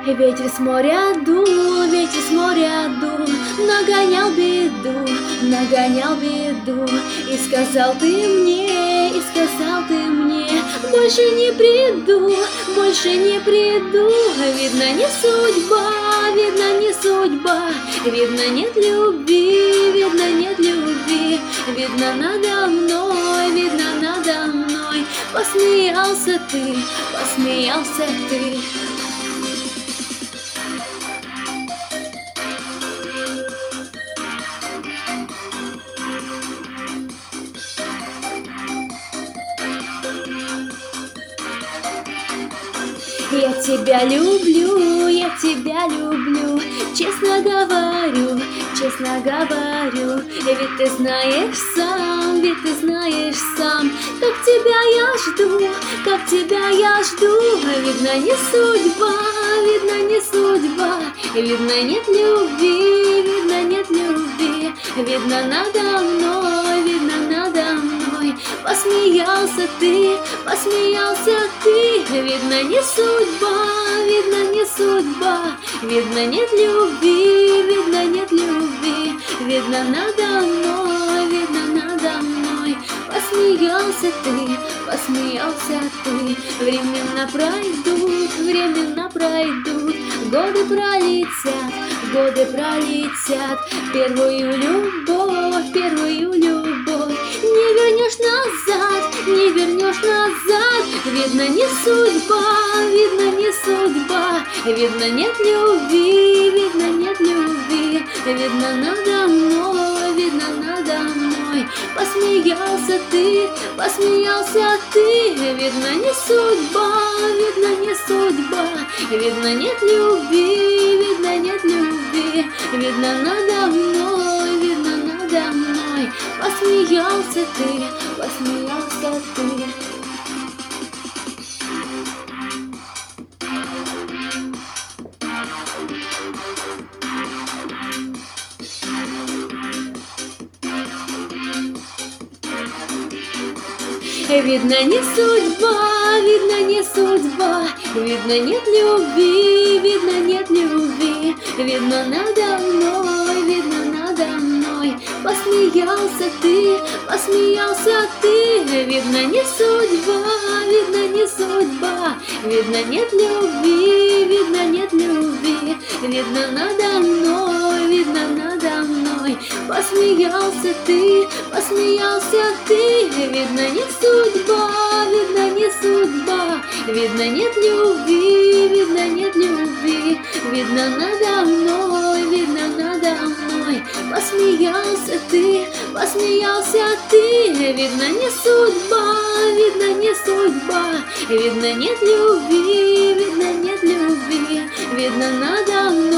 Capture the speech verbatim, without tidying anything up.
Ветер с моря дул, ветер с моря дул, нагонял беду, нагонял беду. И сказал ты мне, и сказал ты мне, больше не приду, больше не приду. Видно, не судьба, видно, не судьба, видно, нет любви, видно, нет любви. Видно, надо мной, видно, надо мной посмеялся ты, посмеялся ты. Я тебя люблю, я тебя люблю, честно говорю, честно говорю. Ведь ты знаешь сам, ведь ты знаешь сам, как тебя я жду, как тебя я жду. Видно, не судьба, видно, не судьба, видно, нет любви, видно, нет любви. Видно, надо мной, видно, надо мной посмеялся ты, посмеялся ты. Видно, не судьба, видно, не судьба, видно, нет любви, видно, нет любви. Видно, надо мной, видно, надо мной посмеялся ты, посмеялся ты. Времена пройдут, времена пройдут, годы пролетят, годы пролетят. Первую любовь, первую любовь не вернешь назад, не вернешь назад. Видно, не судьба, видно, не судьба, видно, нет любви, видно, нет любви. Видно, надо мной, видно, надо мной посмеялся ты, посмеялся ты. Видно, не судьба, видно, не судьба, видно, нет любви, видно, нет любви. Видно, надо мной, видно, надо мной посмеялся ты, посмеялся ты. Видно, не судьба, видно, не судьба, видно, нет любви, видно, нет любви. Видно, надо мной, видно, надо мной посмеялся ты, посмеялся ты. Видно, не судьба, видно, не судьба, видно, нет любви, видно, нет любви. Видно, надо мной, видно, надо мной посмеялся ты, посмеялся ты. Видно, не судьба, видно, не судьба, видно, нет любви, видно, нет любви. Видно, надо мной, видно, надо мной посмеялся ты, посмеялся ты. Видно, не судьба, видно, не судьба, видно, нет любви, видно, нет любви. Видно, надо мной.